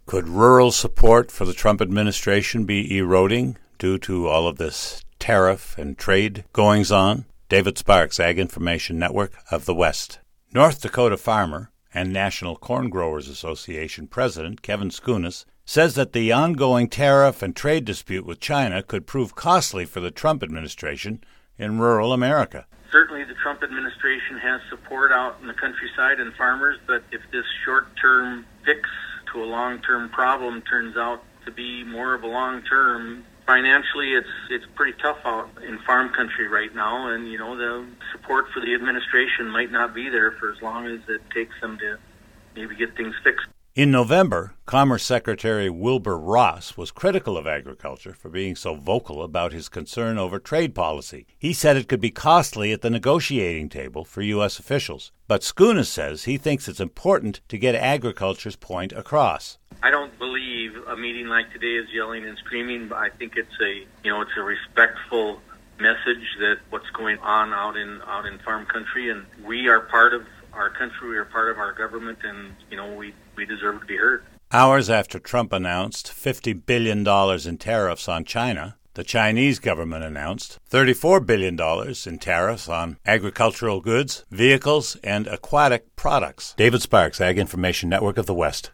Could rural support for the Trump administration be eroding due to all of this tariff and trade goings-on? David Sparks, Ag Information Network of the West. North Dakota farmer and National Corn Growers Association president Kevin Skunas says that the ongoing tariff and trade dispute with China could prove costly for the Trump administration in rural America. Certainly the Trump administration has support out in the countryside and farmers, but if this short-term fix to a long-term problem turns out to be more of a long-term, financially it's pretty tough out in farm country right now, and the support for the administration might not be there for as long as it takes them to maybe get things fixed. In November, Commerce Secretary Wilbur Ross was critical of agriculture for being so vocal about his concern over trade policy. He said it could be costly at the negotiating table for U.S. officials. But Skunas says he thinks it's important to get agriculture's point across. I don't believe a meeting like today is yelling and screaming, but I think it's a respectful message that what's going on out in farm country, and we are part of our country, we are part of our government, and we deserve to be heard. Hours after Trump announced $50 billion in tariffs on China, the Chinese government announced $34 billion in tariffs on agricultural goods, vehicles, and aquatic products. David Sparks, Ag Information Network of the West.